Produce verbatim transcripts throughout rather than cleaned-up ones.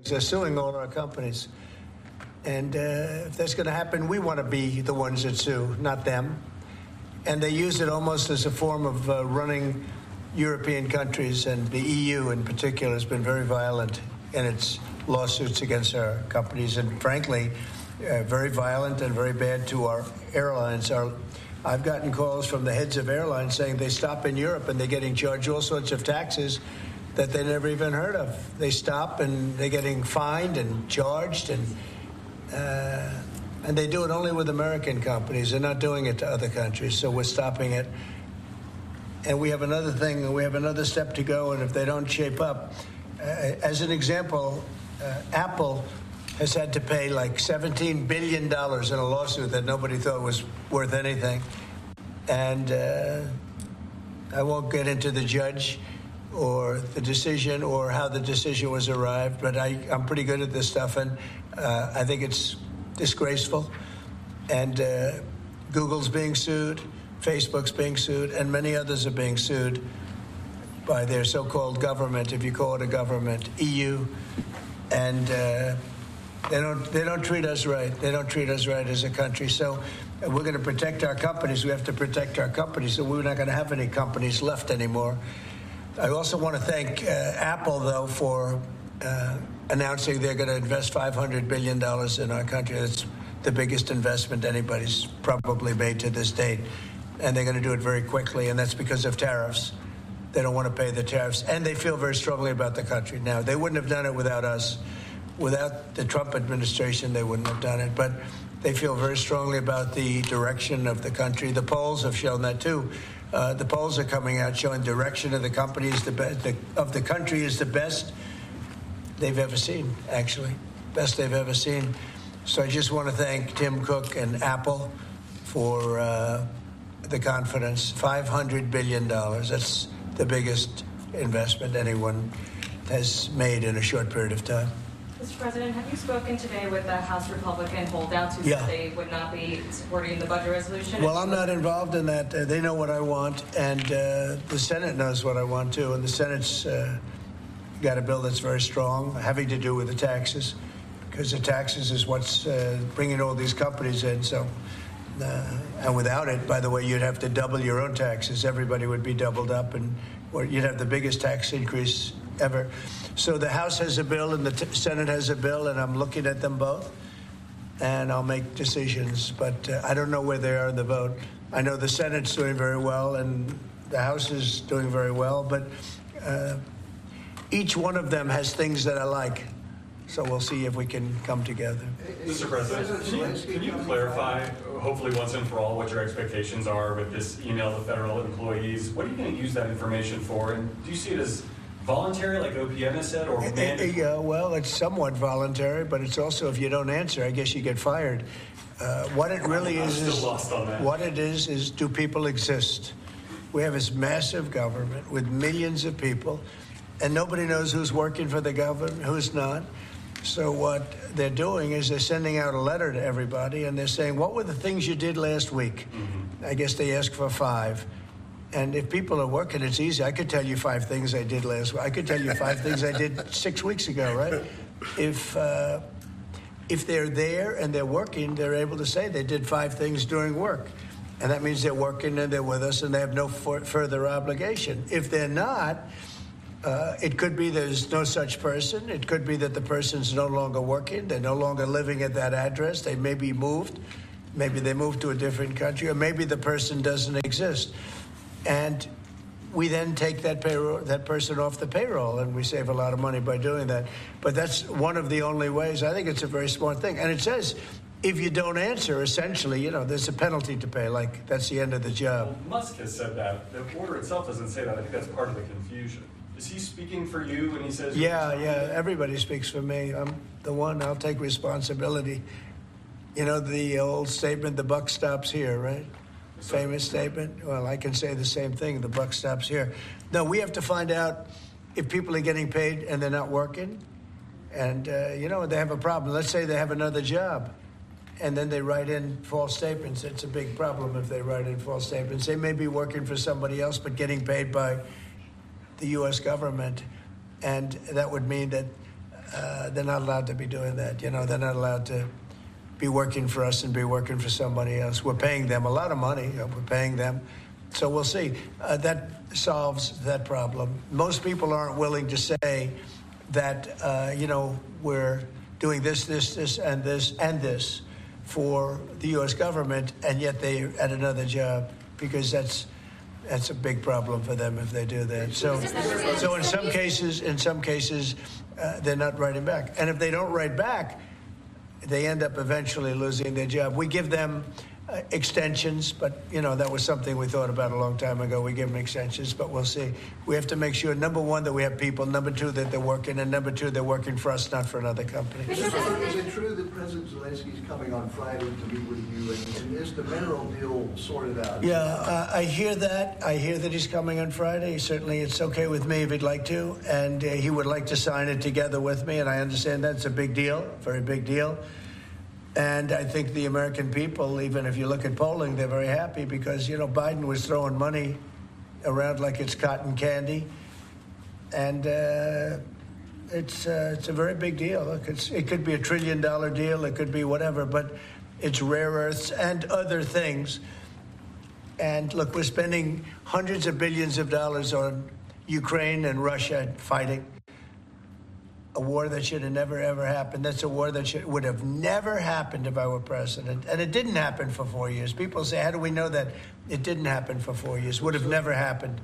They're suing all our companies. And uh, if that's going to happen, we want to be the ones that sue, not them. And they use it almost as a form of uh, running European countries, and the E U in particular has been very violent in its lawsuits against our companies, and frankly, uh, very violent and very bad to our airlines. Our, I've gotten calls from the heads of airlines saying they stop in Europe and they're getting charged all sorts of taxes that they never even heard of. They stop and they're getting fined and charged, and uh, and they do it only with American companies. They're not doing it to other countries, so we're stopping it. And we have another thing, we have another step to go, and if they don't shape up, uh, as an example, uh, Apple has had to pay like seventeen billion dollars in a lawsuit that nobody thought was worth anything. And uh, I won't get into the judge or the decision or how the decision was arrived, but I, I'm pretty good at this stuff, and uh, I think it's disgraceful. And uh, Google's being sued, Facebook's being sued, and many others are being sued by their so-called government, if you call it a government, E U, and uh, they don't they don't treat us right. They don't treat us right as a country. So we're going to protect our companies. We have to protect our companies, so we're not going to have any companies left anymore. I also want to thank uh, Apple, though, for uh, announcing they're going to invest five hundred billion dollars in our country. That's the biggest investment anybody's probably made to this date. And they're going to do it very quickly, and that's because of tariffs. They don't want to pay the tariffs, and they feel very strongly about the country. Now, they wouldn't have done it without us. Without the Trump administration, they wouldn't have done it. But they feel very strongly about the direction of the country. The polls have shown that, too. Uh, the polls are coming out showing direction of the company is the best, the, of the country is the best they've ever seen, actually. Best they've ever seen. So I just want to thank Tim Cook and Apple for uh, the confidence. five hundred billion dollars. That's the biggest investment anyone has made in a short period of time. Mister President, have you spoken today with the House Republican holdouts who yeah. said they would not be supporting the budget resolution? Well, I'm not involved in that. Uh, they know what I want, and uh, the Senate knows what I want, too. And the Senate's uh, got a bill that's very strong, having to do with the taxes, because the taxes is what's uh, bringing all these companies in. So, uh, and without it, by the way, you'd have to double your own taxes. Everybody would be doubled up, and or you'd have the biggest tax increase ever. So the House has a bill and the t- Senate has a bill, and I'm looking at them both, and I'll make decisions. But uh, I don't know where they are in the vote. I know the Senate's doing very well, and the House is doing very well, but uh, each one of them has things that I like. So we'll see if we can come together. Mister President, can you, can you clarify, hopefully once and for all, what your expectations are with this email to federal employees? What are you going to use that information for? And do you see it as voluntary, like O P M has said, or mandatory? Yeah, well, it's somewhat voluntary, but it's also, if you don't answer, I guess you get fired. Uh, what it really I'm is, still is lost on that. What it is, is do people exist? We have this massive government with millions of people, and nobody knows who's working for the government, who's not. So what they're doing is they're sending out a letter to everybody, and they're saying, what were the things you did last week? Mm-hmm. I guess they ask for five. And if people are working, it's easy. I could tell you five things I did last week. I could tell you five things I did six weeks ago, right? If uh, if they're there and they're working, they're able to say they did five things during work. And that means they're working and they're with us and they have no for- further obligation. If they're not, uh, it could be there's no such person. It could be that the person's no longer working. They're no longer living at that address. They may be moved. Maybe they moved to a different country, or maybe the person doesn't exist. And we then take that payroll, that person off the payroll, and we save a lot of money by doing that. But that's one of the only ways. I think it's a very smart thing. And it says, if you don't answer, essentially, you know, there's a penalty to pay. Like, that's the end of the job. Well, Musk has said that. The order itself doesn't say that. I think that's part of the confusion. Is he speaking for you when he says... Yeah, yeah, everybody speaks for me. I'm the one. I'll take responsibility. You know, the old statement, the buck stops here, right? Famous statement. Well, I can say the same thing. The buck stops here. No, we have to find out if people are getting paid and they're not working. And, uh, you know, they have a problem. Let's say they have another job. And then they write in false statements. It's a big problem if they write in false statements. They may be working for somebody else but getting paid by the U S government. And that would mean that uh, they're not allowed to be doing that. You know, they're not allowed to be working for us and be working for somebody else. We're paying them a lot of money. You know, we're paying them. So we'll see. Uh, that solves that problem. Most people aren't willing to say that, uh, you know, we're doing this, this, this, and this, and this for the U S government, and yet they're at another job, because that's that's a big problem for them if they do that. So, so in some cases, in some cases, uh, they're not writing back. And if they don't write back, they end up eventually losing their job. We give them uh, extensions, but, you know, that was something we thought about a long time ago. We give them extensions, but we'll see. We have to make sure, number one, that we have people, number two, that they're working, and number two, they're working for us, not for another company. Is it true that President Zelensky is coming on Friday to meet with you, and, and is the mineral deal sorted out? Yeah, uh, I hear that. I hear that he's coming on Friday. Certainly, it's okay with me if he'd like to, and uh, he would like to sign it together with me, and I understand that's a big deal, very big deal. And I think the American people, even if you look at polling, they're very happy because, you know, Biden was throwing money around like it's cotton candy. And uh, it's uh, it's a very big deal. Look, it's, it could be a trillion dollar deal. It could be whatever. But it's rare earths and other things. And look, we're spending hundreds of billions of dollars on Ukraine and Russia fighting. A war that should have never, ever happened. That's a war that should, would have never happened if I were president. And it didn't happen for four years. People say, how do we know that? It didn't happen for four years. Would have never happened.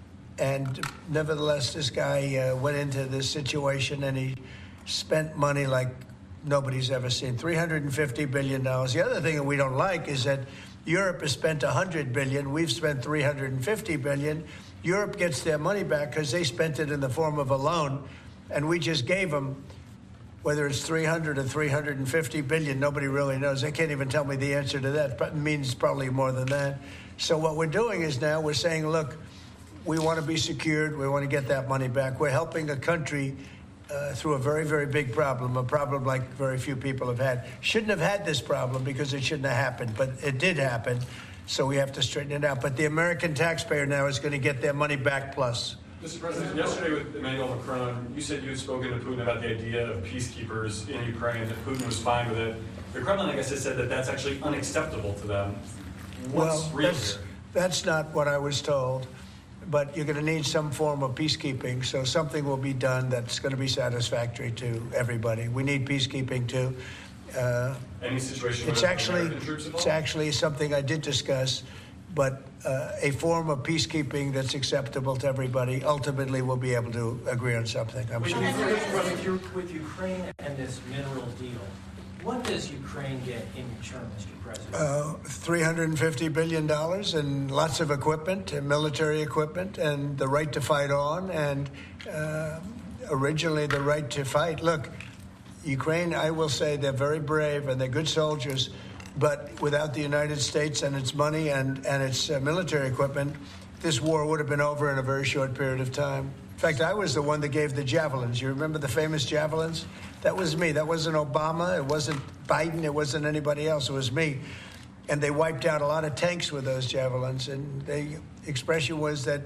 And nevertheless, this guy uh, went into this situation and he spent money like nobody's ever seen. three hundred fifty billion dollars. The other thing that we don't like is that Europe has spent one hundred billion dollars. We've spent three hundred fifty billion dollars. Europe gets their money back because they spent it in the form of a loan. And we just gave them, whether it's three hundred or three hundred fifty billion, nobody really knows. They can't even tell me the answer to that, but it means probably more than that. So what we're doing is now we're saying, look, we want to be secured. We want to get that money back. We're helping a country uh, through a very, very big problem, a problem like very few people have had. Shouldn't have had this problem because it shouldn't have happened, but it did happen. So we have to straighten it out. But the American taxpayer now is going to get their money back plus. Mister President, yesterday with Emmanuel Macron, you said you had spoken to Putin about the idea of peacekeepers in Ukraine, that Putin was fine with it. The Kremlin, I guess, has said that that's actually unacceptable to them. What's well, real that's, here? That's not what I was told. But you're going to need some form of peacekeeping, so something will be done that's going to be satisfactory to everybody. We need peacekeeping, too. Uh, Any situation it's where actually, American troops involved? It's actually something I did discuss, but uh, a form of peacekeeping that's acceptable to everybody ultimately will be able to agree on something, I'm with, sure. with, with, with Ukraine and this mineral deal, what does Ukraine get in return, Mister President? Uh, three hundred fifty billion dollars and lots of equipment, and military equipment, and the right to fight on, and uh, originally the right to fight. Look, Ukraine, I will say, they're very brave and they're good soldiers, but without the United States and its money and, and its uh, military equipment, this war would have been over in a very short period of time. In fact, I was the one that gave the javelins. You remember the famous javelins? That was me. That wasn't Obama. It wasn't Biden. It wasn't anybody else. It was me. And they wiped out a lot of tanks with those javelins. And the expression was that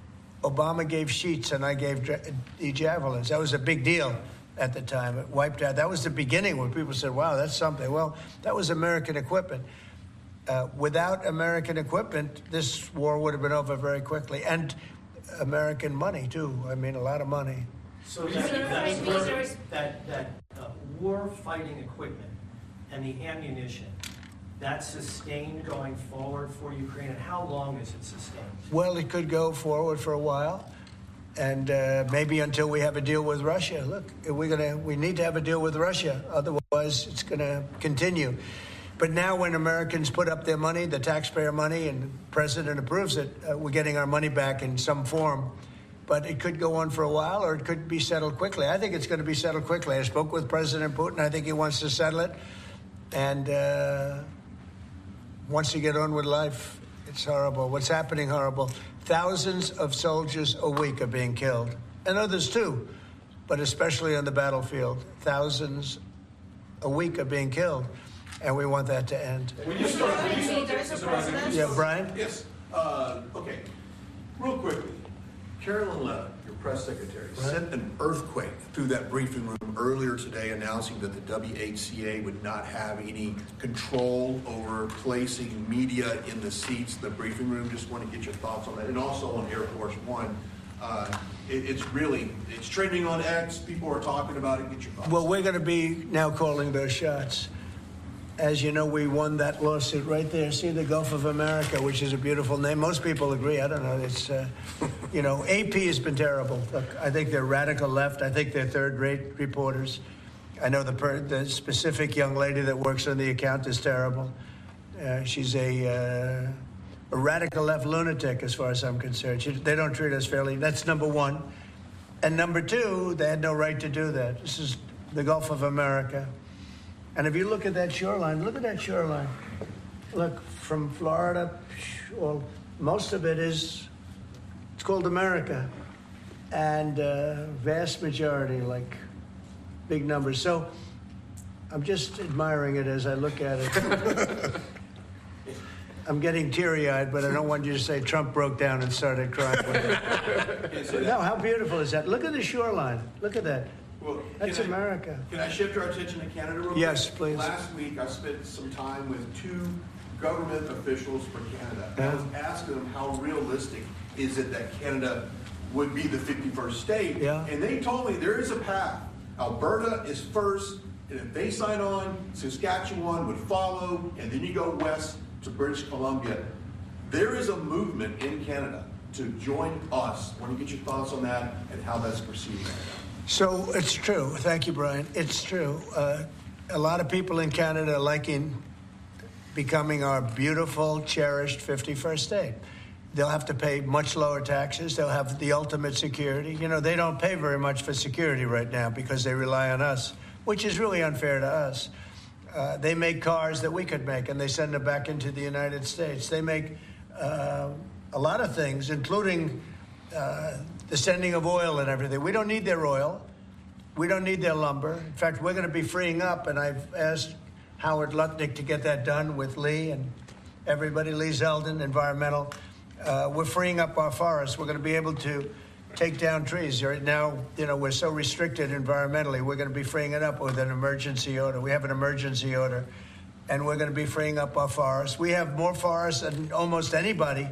Obama gave sheets and I gave the javelins. That was a big deal at the time. It wiped out. That was the beginning when people said, wow, that's something. Well, that was American equipment. Uh, without American equipment, this war would have been over very quickly. And American money, too. I mean, a lot of money. So that, that, war, that, that uh, war-fighting equipment and the ammunition, that's sustained going forward for Ukraine, and how long is it sustained? Well, it could go forward for a while, and uh, maybe until we have a deal with Russia. Look, we're gonna, we need to have a deal with Russia, otherwise it's going to continue. But now when Americans put up their money, the taxpayer money, and the president approves it, uh, we're getting our money back in some form. But it could go on for a while, or it could be settled quickly. I think it's going to be settled quickly. I spoke with President Putin. I think he wants to settle it. And uh, wants to get on with life. It's horrible. What's happening horrible. Thousands of soldiers a week are being killed. And others too. But especially on the battlefield. Thousands a week are being killed. And we want that to end. When you start, when you start, Yeah, Brian? Yes. Uh, okay. Real quickly. Carolyn Levitt, your press secretary, sent an earthquake through that briefing room earlier today announcing that the W H C A would not have any control over placing media in the seats, the briefing room. Just want to get your thoughts on that. And also on Air Force One. Uh, it, it's really, it's trending on X. People are talking about it. Get your thoughts. Well, we're going to be now calling those shots. As you know, we won that lawsuit right there. See, the Gulf of America, which is a beautiful name. Most people agree. I don't know. It's, uh, you know, A P has been terrible. Look, I think they're radical left. I think they're third-rate reporters. I know the, per- the specific young lady that works on the account is terrible. Uh, she's a, uh, a radical left lunatic, as far as I'm concerned. She, they don't treat us fairly. That's number one. And number two, they had no right to do that. This is the Gulf of America. And if you look at that shoreline, look at that shoreline. Look, from Florida, well, most of it is, it's called America. And uh, vast majority, like big numbers. So I'm just admiring it as I look at it. I'm getting teary-eyed, but I don't want you to say Trump broke down and started crying. No, how beautiful is that? Look at the shoreline. Look at that. Well, That's can I- America. Can I shift our attention to Canada real quick? Yes, please. Last week, I spent some time with two government officials for Canada. And I was asking them how realistic is it that Canada would be the fifty-first state? Yeah. And they told me there is a path. Alberta is first, and if they sign on, Saskatchewan would follow, and then you go west to British Columbia. There is a movement in Canada to join us. I want to get your thoughts on that and how that's proceeding right now. So it's true. Thank you, Brian. It's true. Uh, a lot of people in Canada are liking becoming our beautiful, cherished fifty-first state. They'll have to pay much lower taxes. They'll have the ultimate security. You know, they don't pay very much for security right now because they rely on us, which is really unfair to us. Uh, they make cars that we could make, and they send them back into the United States. They make uh, a lot of things, including uh, the sending of oil and everything. We don't need their oil. We don't need their lumber. In fact, we're going to be freeing up, and I've asked Howard Lutnick to get that done with Lee and everybody, Lee Zeldin, environmental. Uh, we're freeing up our forests. We're going to be able to take down trees. Right now, you know, we're so restricted environmentally. We're going to be freeing it up with an emergency order. We have an emergency order, and we're going to be freeing up our forests. We have more forests than almost anybody,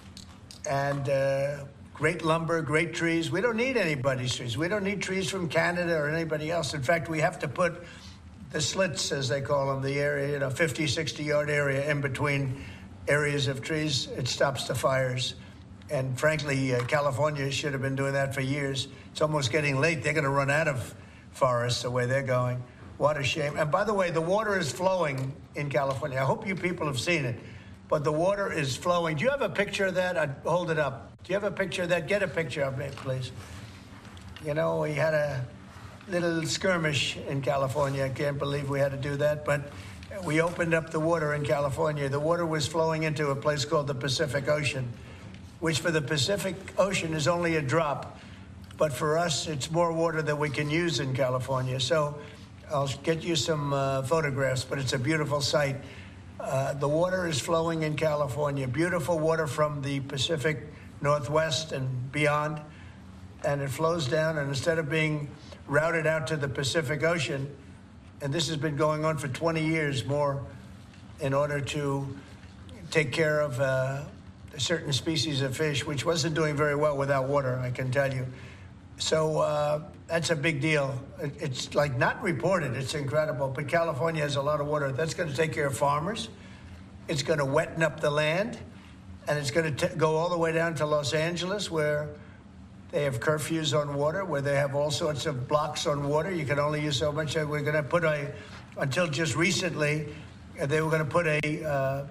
and uh, great lumber, great trees. We don't need anybody's trees. We don't need trees from Canada or anybody else. In fact, we have to put the slits, as they call them, the area, you know, fifty, sixty yard area in between areas of trees. It stops the fires. And frankly, uh, California should have been doing that for years. It's almost getting late. They're going to run out of forests the way they're going. What a shame. And by the way, the water is flowing in California. I hope you people have seen it. But the water is flowing. Do you have a picture of that? I'd hold it up. Do you have a picture of that? Get a picture of it, please. You know, we had a little skirmish in California. I can't believe we had to do that. But we opened up the water in California. The water was flowing into a place called the Pacific Ocean, which for the Pacific Ocean is only a drop. But for us, it's more water than we can use in California. So I'll get you some uh, photographs, but it's a beautiful sight. Uh, the water is flowing in California. Beautiful water from the Pacific Northwest and beyond. And it flows down, and instead of being routed out to the Pacific Ocean, and this has been going on for twenty years more in order to take care of uh, a certain species of fish, which wasn't doing very well without water, I can tell you. So uh, that's a big deal. It, it's like not reported. It's incredible. But California has a lot of water. That's going to take care of farmers. It's going to wetten up the land. And it's going to go all the way down to Los Angeles, where they have curfews on water, where they have all sorts of blocks on water. You can only use so much. We're going to put a, until just recently, they were going to put a, uh,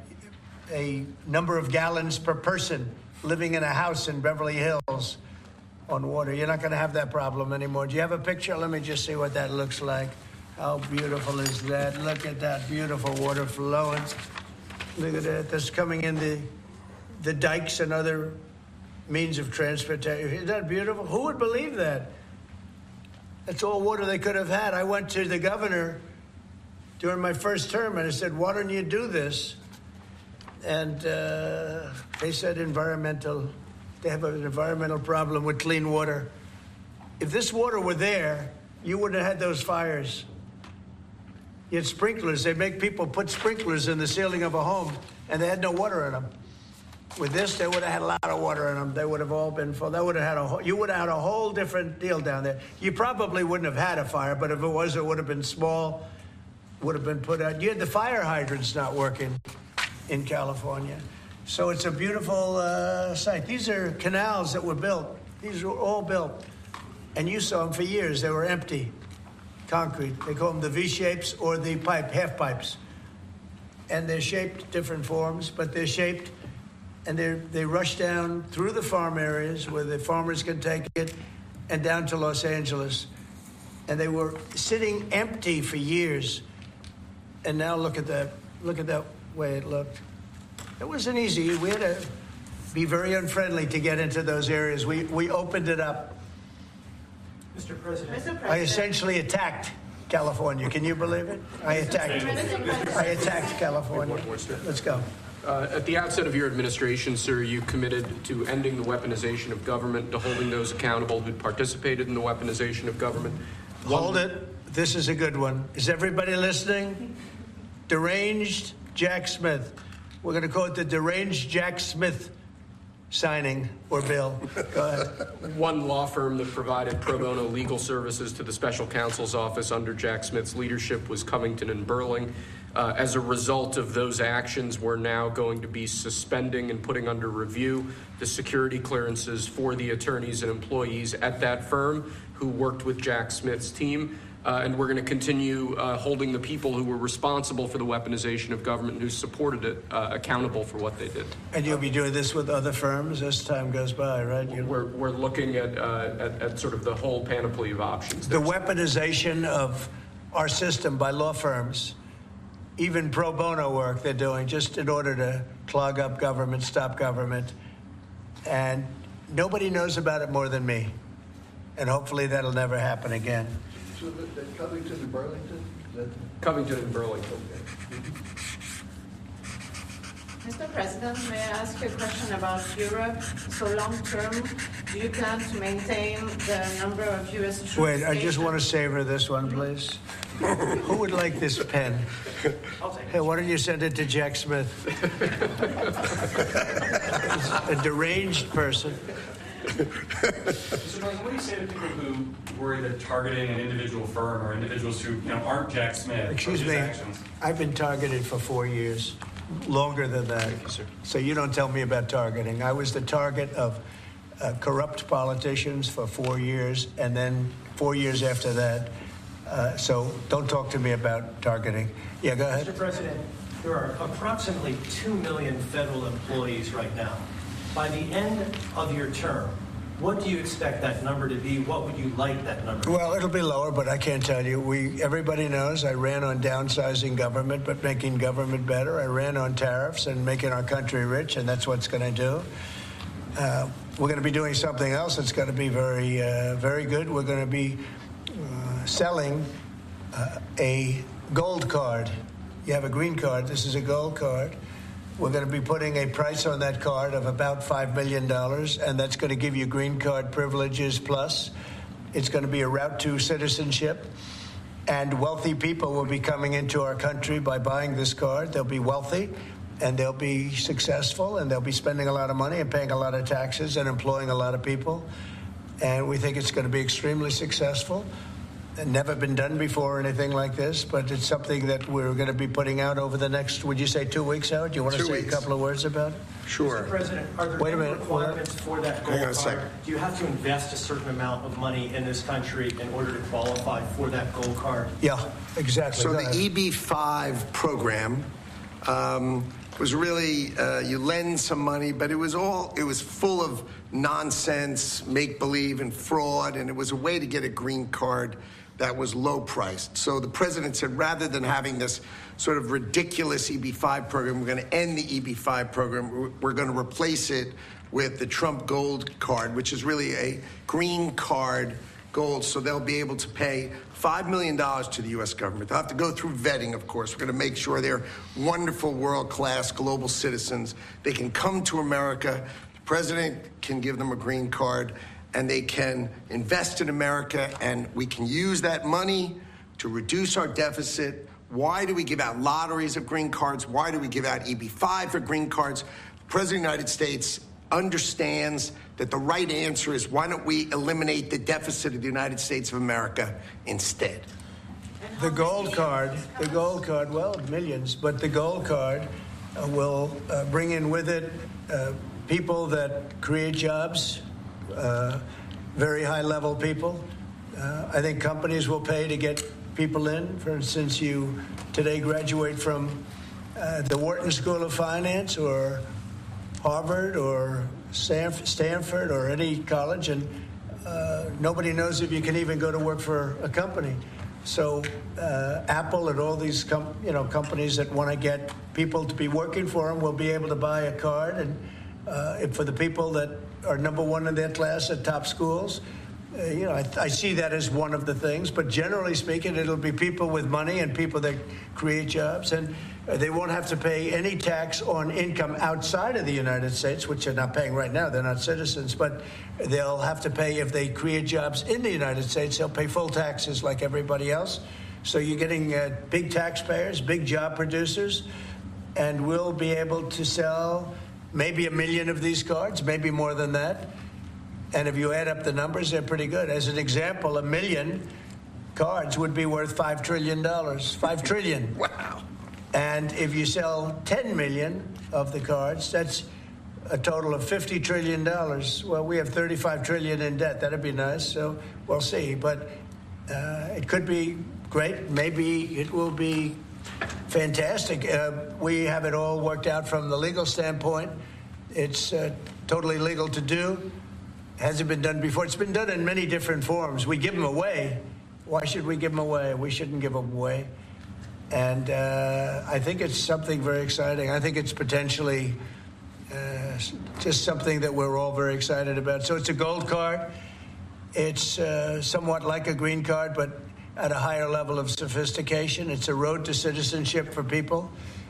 a number of gallons per person living in a house in Beverly Hills on water. You're not going to have that problem anymore. Do you have a picture? Let me just see what that looks like. How beautiful is that? Look at that beautiful water flowing. Look at that. That's coming in the, the dikes and other means of transportation. Isn't that beautiful? Who would believe that? That's all water they could have had. I went to the governor during my first term and I said, why don't you do this? And uh, they said environmental They have an environmental problem with clean water. If this water were there, you wouldn't have had those fires. You had sprinklers. They make people put sprinklers in the ceiling of a home, and they had no water in them. With this, they would have had a lot of water in them. They would have all been full. That would have had a whole, you would have had a whole different deal down there. You probably wouldn't have had a fire, but if it was, it would have been small, would have been put out. You had the fire hydrants not working in California. So it's a beautiful uh, site. These are canals that were built. These were all built. And you saw them for years. They were empty, concrete. They call them the V-shapes or the pipe, half pipes. And they're shaped different forms, but they're shaped, and they they rush down through the farm areas where the farmers can take it and down to Los Angeles. And they were sitting empty for years. And now look at that. Look at that way it looked. It wasn't easy. We had to be very unfriendly to get into those areas. We we opened it up. Mister President. Mister President. I essentially attacked California. Can you believe it? I attacked. I attacked California. Let's go. Uh, at the outset of your administration, sir, you committed to ending the weaponization of government, to holding those accountable who participated in the weaponization of government. Hold it. This is a good one. Is everybody listening? Deranged Jack Smith. We're going to call it the Deranged Jack Smith signing or bill. Go ahead. One law firm that provided pro bono legal services to the special counsel's office under Jack Smith's leadership was Covington and Burling. Uh, as a result of those actions, we're now going to be suspending and putting under review the security clearances for the attorneys and employees at that firm who worked with Jack Smith's team. Uh, and we're going to continue uh, holding the people who were responsible for the weaponization of government and who supported it uh, accountable for what they did. And you'll be doing this with other firms as time goes by, right? You... We're, we're looking at, uh, at, at sort of the whole panoply of options. The weaponization of our system by law firms, even pro bono work they're doing just in order to clog up government, stop government. And nobody knows about it more than me. And hopefully that'll never happen again. So that, that Covington and Burlington? That... Covington and Burlington. Mister President, may I ask you a question about Europe? So long term, do you plan to maintain the number of U S troops? Wait, I just want to savor this one, please. Who would like this pen? Hey, why don't you send it to Jack Smith? A deranged person. Mister President, what do you say to people who worry that targeting an individual firm or individuals who you know aren't Jack Smith? Excuse me. Actions? I've been targeted for four years, longer than that. Thank you, sir. So you don't tell me about targeting. I was the target of uh, corrupt politicians for four years, and then four years after that. Uh, so don't talk to me about targeting. Yeah, go ahead. Mister President, there are approximately two million federal employees right now. By the end of your term, what do you expect that number to be? What would you like that number to be? Well, it'll be lower, but I can't tell you. We everybody knows I ran on downsizing government, but making government better. I ran on tariffs and making our country rich, and that's what's going to do. Uh, we're going to be doing something else that's going to be very, uh, very good. We're going to be uh, selling uh, a gold card. You have a green card. This is a gold card. We're going to be putting a price on that card of about five million dollars, and that's going to give you green card privileges plus. It's going to be a route to citizenship, and wealthy people will be coming into our country by buying this card. They'll be wealthy, and they'll be successful, and they'll be spending a lot of money and paying a lot of taxes and employing a lot of people. And we think it's going to be extremely successful. Never been done before or anything like this, but it's something that we're going to be putting out over the next, would you say two weeks, Howard? Do you want to Two say weeks. a couple of words about it? Sure. Mister President, are there Wait a any minute. requirements for that Hang on gold a second. card? Do you have to invest a certain amount of money in this country in order to qualify for that gold card? Yeah, exactly. So Go the ahead. E B five program um, was really, uh, you lend some money, but it was all, it was full of nonsense, make-believe, and fraud, and it was a way to get a green card that was low priced. So the president said, rather than having this sort of ridiculous E B five program, we're going to end the E B five program. We're- We're going to replace it with the Trump Gold Card, which is really a green card gold. So they'll be able to pay five million dollars to the U S government. They'll have to go through vetting, of course. We're going to make sure they're wonderful, world-class global citizens. They can come to America, President can give them a green card, and they can invest in America, and we can use that money to reduce our deficit. Why do we give out lotteries of green cards? Why do we give out E B five for green cards? The President of the United States understands that the right answer is, why don't we eliminate the deficit of the United States of America instead? The gold card, the gold card, well, millions, but the gold card uh, will uh, bring in with it uh, people that create jobs, uh, very high-level people. Uh, I think companies will pay to get people in. For instance, you today graduate from uh, the Wharton School of Finance or Harvard or Stanford or any college, and uh, nobody knows if you can even go to work for a company. So uh, Apple and all these com- you know companies that want to get people to be working for them will be able to buy a card, and uh, if for the people that are number one in their class at top schools, uh, you know I, I see that as one of the things. But generally speaking, it'll be people with money and people that create jobs, and they won't have to pay any tax on income outside of the United States, which they're not paying right now. They're not citizens, but they'll have to pay if they create jobs in the United States. They'll pay full taxes like everybody else. So you're getting uh, big taxpayers, big job producers, and we'll be able to sell maybe a million of these cards, maybe more than that. And if you add up the numbers, they're pretty good. As an example, a million cards would be worth five trillion dollars. five trillion dollars. Wow. And if you sell ten million of the cards, that's a total of fifty trillion dollars. Well, we have thirty-five trillion dollars in debt. That'd be nice. So we'll see. But uh, it could be great. Maybe it will be fantastic. Uh, we have it all worked out from the legal standpoint. It's uh, totally legal to do. Hasn't been done before. It's been done in many different forms. We give them away. Why should we give them away? We shouldn't give them away. And uh, I think it's something very exciting. I think it's potentially uh, just something that we're all very excited about. So it's a gold card. It's uh, somewhat like a green card, but at a higher level of sophistication. It's a road to citizenship for people.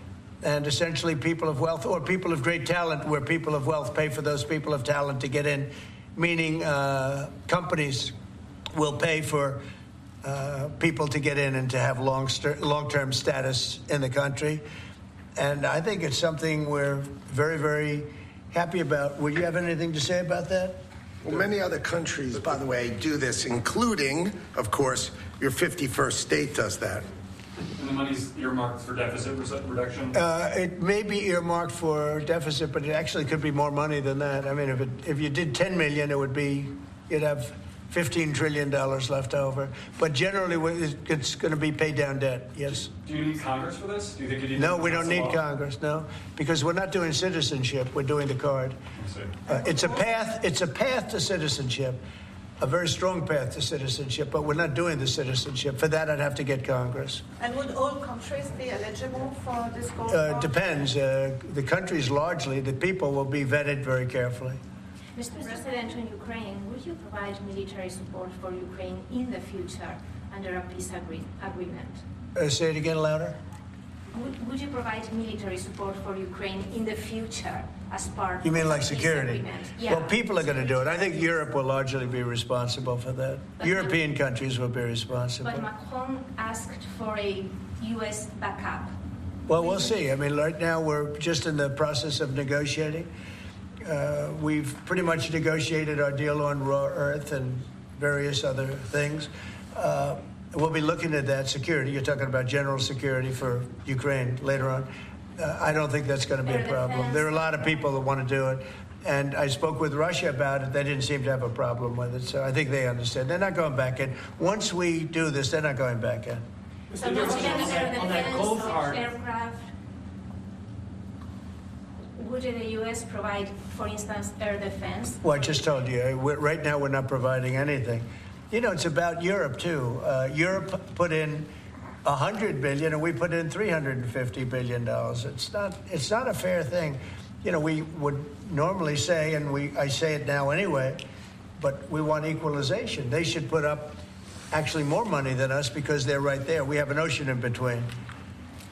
And essentially people of wealth or people of great talent, where people of wealth pay for those people of talent to get in, meaning uh, companies will pay for Uh, people to get in and to have long st- long-term status in the country. And I think it's something we're very, very happy about. Would you have anything to say about that? Well, many other countries, by the way, do this, including, of course, your fifty-first state does that. And the money's earmarked for deficit reduction? Uh, it may be earmarked for deficit, but it actually could be more money than that. I mean, if it, if you did ten million, it would be, you'd have fifteen trillion dollars left over. But generally, it's going to be paid down debt, yes. Do you need Congress for this? Do you think you need No, we don't need law? Congress, no, because we're not doing citizenship, we're doing the card. Uh, it's a path, it's a path to citizenship, a very strong path to citizenship, but we're not doing the citizenship. For that, I'd have to get Congress. And would all countries be eligible for this gold Uh, card? depends. Uh, the countries largely, the people will be vetted very carefully. Mister President, on Ukraine, would you provide military support for Ukraine in the future under a peace agree- agreement? Uh, say it again louder. Would, would you provide military support for Ukraine in the future as part You mean of like a peace security? agreement? Yeah. Well, people are going to do it. I think Europe will largely be responsible for that. But European countries will be responsible. But Macron asked for a U S backup. Well, we'll see. I mean, right now we're just in the process of negotiating. Uh, we've pretty much negotiated our deal on raw earth and various other things. Uh, we'll be looking at that security. You're talking about general security for Ukraine later on. Uh, I don't think that's going to be a problem. There are a lot of people that want to do it. And I spoke with Russia about it. They didn't seem to have a problem with it. So I think they understand. They're not going back in. Once we do this, they're not going back in. So no chance air On that gold defense, card. aircraft. Would the U S provide, for instance, air defense? Well, I just told you, we're, right now we're not providing anything. You know, it's about Europe, too. Uh, Europe put in one hundred billion dollars and we put in three hundred fifty billion dollars. It's not, it's not a fair thing. You know, we would normally say, and we I say it now anyway, but we want equalization. They should put up actually more money than us because they're right there. We have an ocean in between.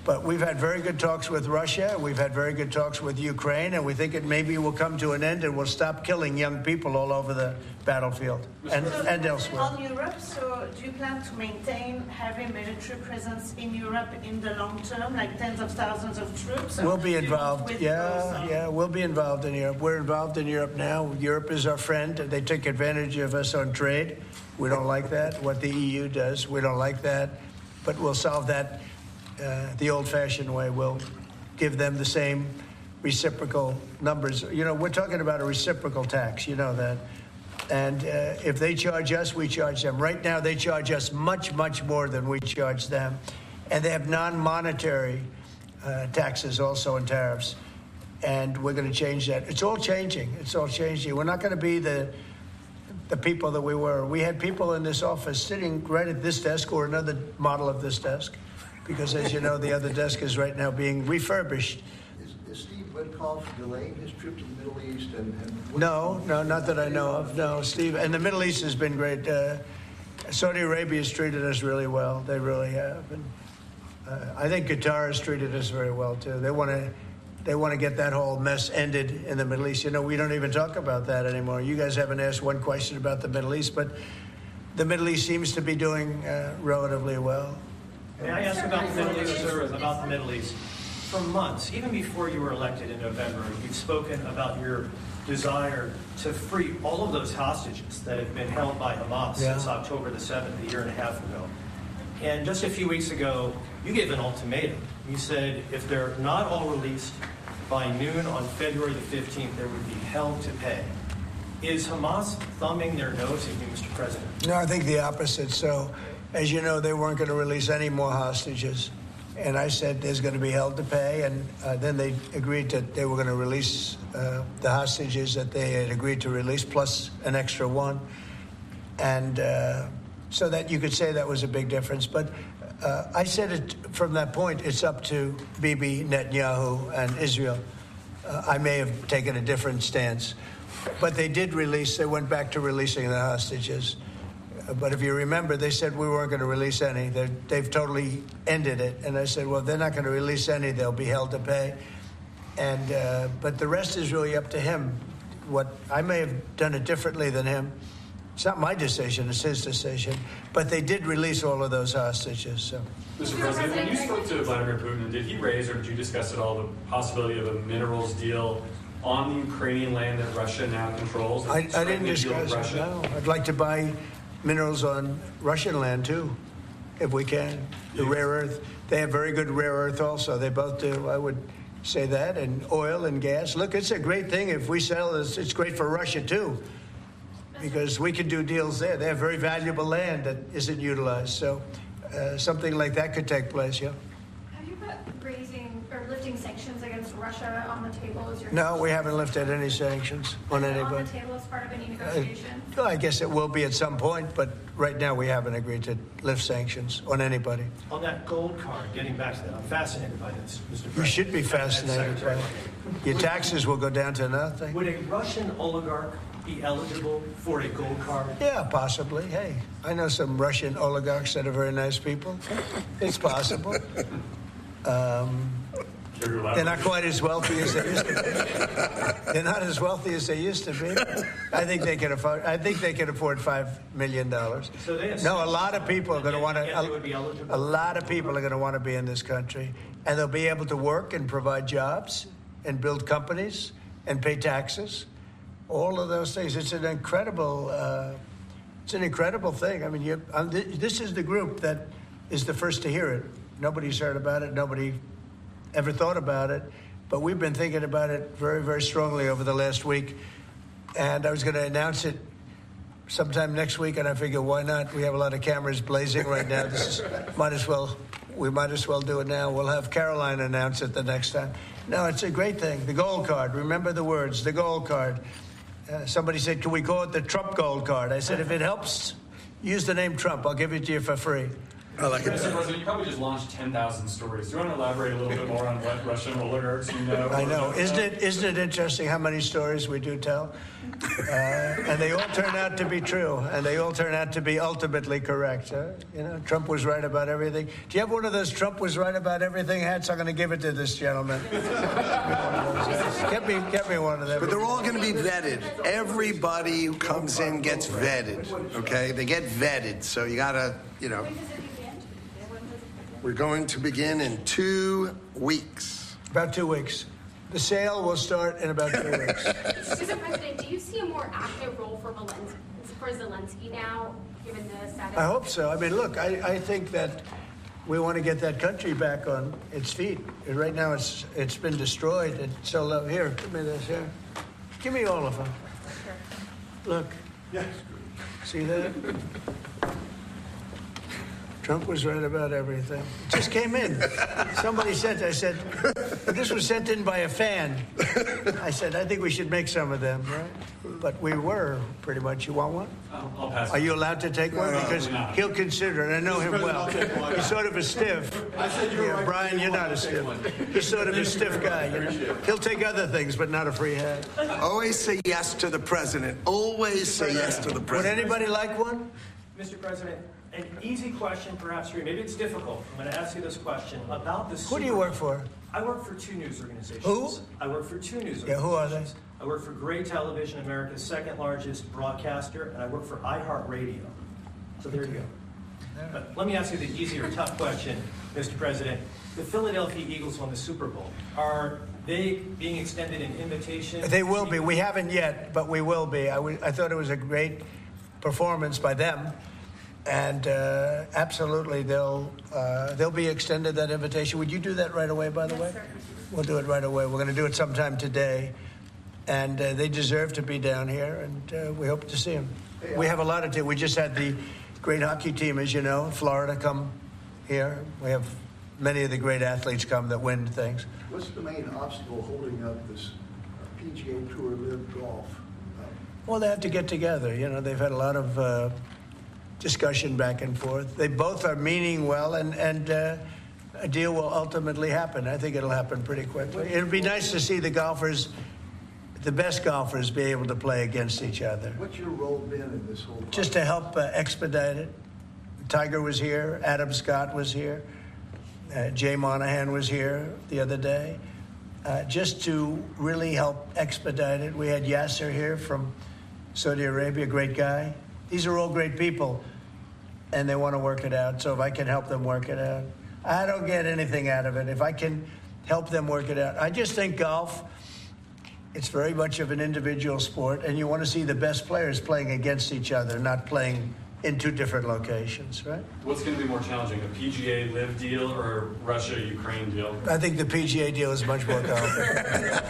But we've had very good talks with Russia. We've had very good talks with Ukraine, and we think it maybe will come to an end and we'll stop killing young people all over the battlefield and, So, and elsewhere. On Europe, so do you plan to maintain heavy military presence in Europe in the long term, like tens of thousands of troops? or We'll be you won't involved. withdraw Yeah, some? yeah, we'll be involved in Europe. We're involved in Europe now. Europe is our friend. They took advantage of us on trade. We don't like that. What the E U does, we don't like that. But we'll solve that uh, the old-fashioned way. We'll give them the same reciprocal numbers. You know, we're talking about a reciprocal tax. You know that. And uh, if they charge us, we charge them. Right now, they charge us much, much more than we charge them. And they have non-monetary uh, taxes also and tariffs. And we're going to change that. It's all changing. It's all changing. We're not going to be the the people that we were. We had people in this office sitting right at this desk or another model of this desk, because as you know, the other desk is right now being refurbished. Is, is Steve Witkoff delaying his trip to the Middle East? And, and No, no, not that I know of. No, Steve. And the Middle East has been great. Uh, Saudi Arabia has treated us really well. They really have. And uh, I think Qatar has treated us very well too. They want to. They want to get that whole mess ended in the Middle East. You know, we don't even talk about that anymore. You guys haven't asked one question about the Middle East, but the Middle East seems to be doing uh, relatively well. May I ask about the Middle East, sir, about the Middle East? For months, even before you were elected in November, you've spoken about your desire to free all of those hostages that have been held by Hamas Yeah. since October the seventh, a year and a half ago. And just a few weeks ago, you gave an ultimatum. You said if they're not all released by noon on February the fifteenth, there would be hell to pay. Is Hamas thumbing their nose at you, Mister President? No, I think the opposite. So, as you know, they weren't going to release any more hostages. And I said there's going to be hell to pay. And uh, then they agreed that they were going to release uh, the hostages that they had agreed to release, plus an extra one. And uh, so that you could say that was a big difference. But uh, I said it from that point, it's up to Bibi Netanyahu and Israel. Uh, I may have taken a different stance. But they did release, they went back to releasing the hostages. Uh, but if you remember, they said we weren't going to release any. They're, they've totally ended it. And I said, well, they're not going to release any. They'll be held to pay. And uh, but the rest is really up to him. What I may have done it differently than him. It's not my decision, it's his decision. But they did release all of those hostages. So. Mister President, when you spoke to Vladimir Putin, did he raise or did you discuss at all the possibility of a minerals deal on the Ukrainian land that Russia now controls? I, I didn't discuss it, no. I'd like to buy minerals on Russian land, too, if we can. The rare earth. They have very good rare earth also. They both do, I would say that. And oil and gas. Look, it's a great thing if we sell this. It's great for Russia, too, because we can do deals there. They have very valuable land that isn't utilized. So uh, something like that could take place, yeah. Have you put raising or lifting sanctions against Russia on the table as your No, we haven't lifted any sanctions on Is it anybody. on the table as part of any negotiation? Well, I guess it will be at some point, but right now we haven't agreed to lift sanctions on anybody. On that gold card, getting back to that, I'm fascinated by this, Mister President. You should be And fascinated by Secretary. it. Your taxes will go down to nothing. Would a Russian oligarch be eligible for a gold card? Yeah, possibly. Hey, I know some Russian oligarchs that are very nice people. It's possible. Um, they're not quite as wealthy as they used to be. They're not as wealthy as they used to be. I think they can afford. I think they can afford five million dollars. So they have No, a lot of people are going to want Yeah, they would to. be eligible. A lot of people are going to want to be in this country, and they'll be able to work and provide jobs and build companies and pay taxes. All of those things. It's an incredible. Uh, it's an incredible thing. I mean, you, um, th- this is the group that is the first to hear it. Nobody's heard about it. Nobody ever thought about it. But we've been thinking about it very, very strongly over the last week. And I was going to announce it sometime next week, and I figured, why not? We have a lot of cameras blazing right now. This is, might as well. We might as well do it now. We'll have Caroline announce it the next time. No, it's a great thing. The gold card. Remember the words. The gold card. Uh, somebody said, can we call it the Trump gold card? I said, if it helps, use the name Trump. I'll give it to you for free. I like it. Mister President, you probably just launched ten thousand stories. Do you want to elaborate a little bit more on what Russian oligarchs you know? I know. Isn't it, isn't it interesting how many stories we do tell? Uh, and they all turn out to be true, and they all turn out to be ultimately correct. Huh? You know, Trump was right about everything. Do you have one of those Trump was right about everything hats? I'm going to give it to this gentleman. Get me, get me one of them. But they're all going to be vetted. Everybody who comes in gets vetted, okay? They get vetted, so you got to, you know. We're going to begin in two weeks. About two weeks. The sale will start in about two weeks. Mister President, do you see a more active role for Zelensky, for Zelensky now, given the status? I hope so. I mean, look, I, I think that we want to get that country back on its feet. And right now, it's it's been destroyed. And so, uh, here, give me this here. Give me all of them. Look. Yes. See that? Trump was right about everything. It just came in. Somebody sent, I said, this was sent in by a fan. I said, I think we should make some of them, right? But we were, pretty much. You want one? I'll, I'll pass. Are you allowed to take one? No, Because not. he'll consider it. I know him well. He's sort of a stiff. I said you were Yeah, right. Brian, you're not a stiff. He's sort of a stiff guy. You know? He'll take other things, but not a free hand. Always say yes to the president. Always say yes to the Would president. anybody like one? Mister President, an easy question perhaps for you. Maybe it's difficult. I'm going to ask you this question about the Who do you work for? I work for two news organizations. Who? I work for two news organizations. Yeah, who are they? I work for Gray Television, America's second largest broadcaster, and I work for iHeartRadio. So there you go. But let me ask you the easier, tough question, Mister President. The Philadelphia Eagles won the Super Bowl. Are they being extended an invitation? They will be. We haven't yet, but we will be. I, w- I thought it was a great performance by them. And uh, absolutely, they'll uh, they'll be extended that invitation. Would you do that right away, by the way? We'll do it right away. We're going to do it sometime today. And uh, they deserve to be down here, and uh, we hope to see them. We have a lot of team. We just had the great hockey team, as you know, Florida come here. We have many of the great athletes come that win things. What's the main obstacle holding up this uh, P G A Tour Live Golf? Uh, Well, they have to get together. You know, they've had a lot of uh, discussion back and forth. They both are meaning well, and, and uh, a deal will ultimately happen. I think it'll happen pretty quickly. It'd be nice to see the golfers, the best golfers, be able to play against each other. What's your role been in this whole process? Just to help uh, expedite it. Tiger was here. Adam Scott was here. Uh, Jay Monahan was here the other day. Uh, just to really help expedite it. We had Yasser here from Saudi Arabia, great guy. These are all great people, and they want to work it out. So if I can help them work it out, I don't get anything out of it. If I can help them work it out. I just think golf, it's very much of an individual sport, and you want to see the best players playing against each other, not playing in two different locations, right? What's going to be more challenging, a P G A Live deal or a Russia-Ukraine deal? I think the P G A deal is much more complicated.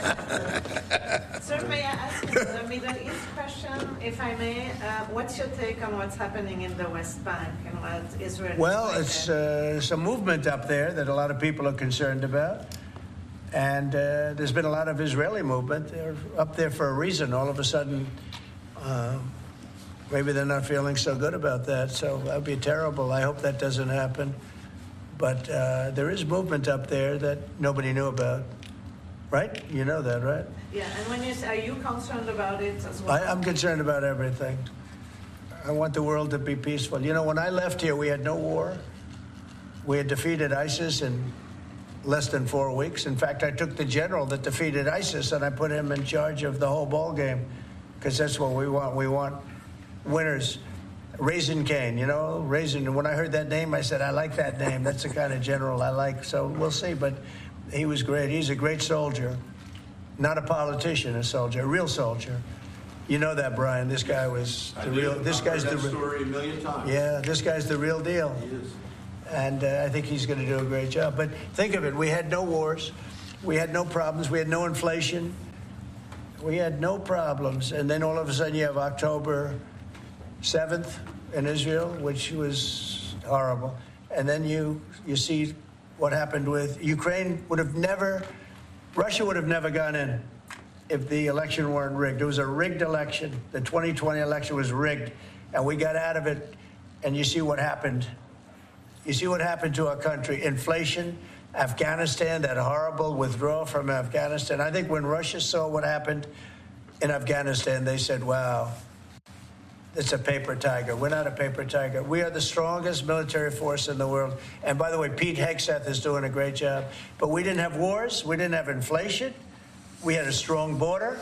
Sir, may I ask you the Middle East question, if I may? Uh, what's your take on what's happening in the West Bank and what Israel Well, is it's doing? uh, some movement up there that a lot of people are concerned about. And uh, there's been a lot of Israeli movement. They're up there for a reason. All of a sudden, uh, maybe they're not feeling so good about that. So that would be terrible. I hope that doesn't happen. But uh, there is movement up there that nobody knew about. Right? You know that, right? Yeah, and when you say, are you concerned about it as well? I, I'm concerned about everything. I want the world to be peaceful. You know, when I left here, we had no war. We had defeated ISIS in less than four weeks. In fact, I took the general that defeated ISIS and I put him in charge of the whole ball game, because that's what we want. We want winners. Raisin Kane, you know, Raisin. When I heard that name, I said, I like that name. That's the kind of general I like. So we'll see. But he was great. He's a great soldier. Not a politician, a soldier, a real soldier. You know that, Brian. This guy was the real. This guy's the real story a million times. Yeah, this guy's the real deal. He is. And uh, I think he's going to do a great job. But think of it. We had no wars. We had no problems. We had no inflation. We had no problems. And then all of a sudden you have October seventh in Israel, which was horrible. And then you, you see what happened with Ukraine. Would have never, Russia would have never gone in if the election weren't rigged. It was a rigged election. The twenty twenty election was rigged. And we got out of it. And you see what happened You see what happened to our country? Inflation, Afghanistan, that horrible withdrawal from Afghanistan. I think when Russia saw what happened in Afghanistan, they said, wow, it's a paper tiger. We're not a paper tiger. We are the strongest military force in the world. And by the way, Pete Hegseth is doing a great job. But we didn't have wars. We didn't have inflation. We had a strong border.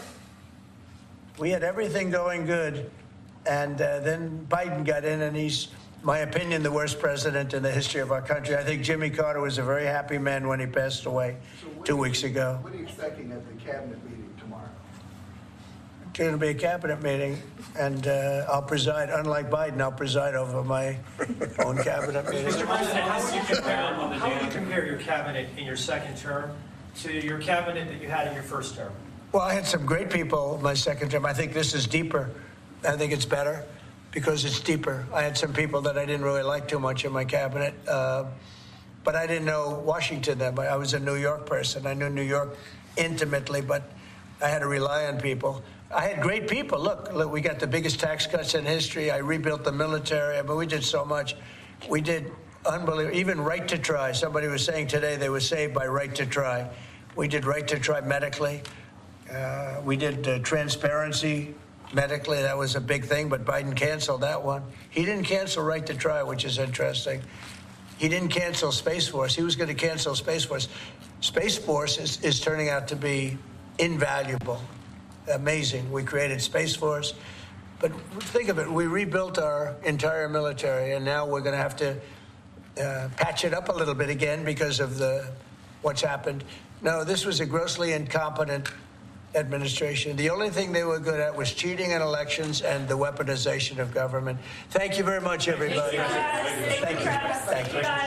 We had everything going good. And uh, then Biden got in, and he's, my opinion, the worst president in the history of our country. I think Jimmy Carter was a very happy man when he passed away So what two are you- weeks ago. What are you expecting at the cabinet meeting tomorrow? It's going to be a cabinet meeting, and uh, I'll preside. Unlike Biden, I'll preside over my own cabinet meeting. Mister President, how would you compare, how would you compare your cabinet in your second term to your cabinet that you had in your first term? Well, I had some great people my second term. I think this is deeper. I think it's better because it's deeper. I had some people that I didn't really like too much in my cabinet, uh, but I didn't know Washington then. I was a New York person. I knew New York intimately, but I had to rely on people. I had great people. Look, look, we got the biggest tax cuts in history. I rebuilt the military. I mean, we did so much. We did unbelievable. Even Right to Try. Somebody was saying today they were saved by Right to Try. We did Right to Try medically. Uh, we did uh, transparency medically. That was a big thing, but Biden canceled that one. He didn't cancel Right to Try, which is interesting. He didn't cancel Space Force. He was going to cancel Space Force. Space Force is, is turning out to be invaluable. Amazing. We created Space Force. But think of it. We rebuilt our entire military, and now we're going to have to uh, patch it up a little bit again because of the what's happened. No, this was a grossly incompetent administration. The only thing they were good at was cheating in elections and the weaponization of government. Thank you very much, everybody. Thank you. Thank you.